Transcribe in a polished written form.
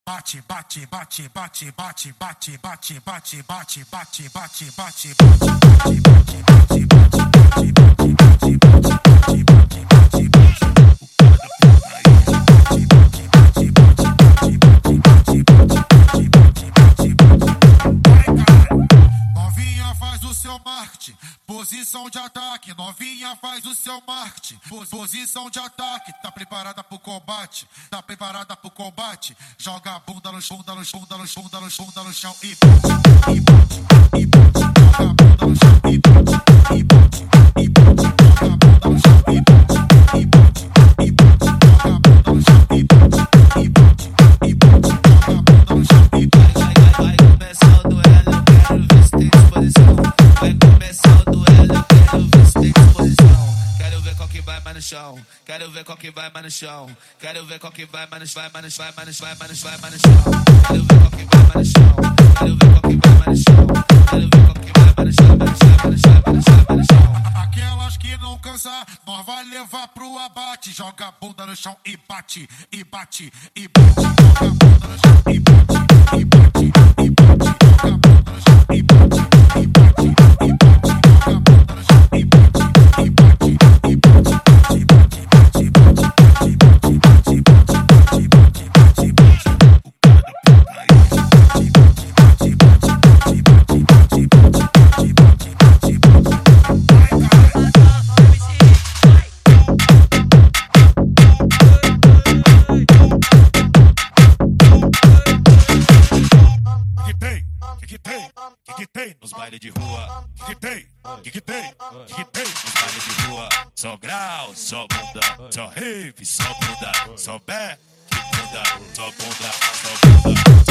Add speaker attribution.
Speaker 1: Bate, bate, bate, bate, bate, bate, bate, bate, bate, bate, bate, bate, novinha faz o seu marketing, posição de ataque. Novinha faz o seu marketing, posição de ataque. Tá preparada pro combate? Tá preparada pro combate? Joga a bunda no chão, no chão, no chão, no chão, no chão e bate, e bate, e bate. Joga a bunda no chão e bate, e bate, e bate. Joga a bunda no chão e bate, e bate, e bate. Joga a bunda no chão e bate, e bate, e bate. Joga a bunda no chão e bate.
Speaker 2: Vai começar o duelo, eu quero ver se tem disposição. Vai começar o duelo, eu quero ver se tem disposição. Quero ver qual que vai mais no chão. Quero ver qual que vai mais no chão. Quero ver qual que vai mais no chão. Vai mais no chão. Quero ver qual que vai mais no chão. Quero ver qual que vai mais no chão. Quero ver qual que vai mais no chão. Mais no chão.
Speaker 1: Aquelas que não cansar, nós vai levar pro abate. Joga a bunda no chão e bate, e bate, e bate. Joga a bunda no chão e bate, e bate, e bate. Joga a bunda no chão e bate, e bate, e bate. Joga a bunda no chão e bate, e bate, e bate. Bate, bate, bate, bate, bate, bate, bate, bate, bate, bate, bate. O cara da putaria. Bate, bate, bate, bate, bate, bate, bate, bate, bate, bate, bate.
Speaker 3: Que tem nos bailes de rua? Que tem? Que tem? Que tem nos bailes de rua? Só grau, só bunda, só rave, só bunda, só pé, que bunda, só bunda, só bunda.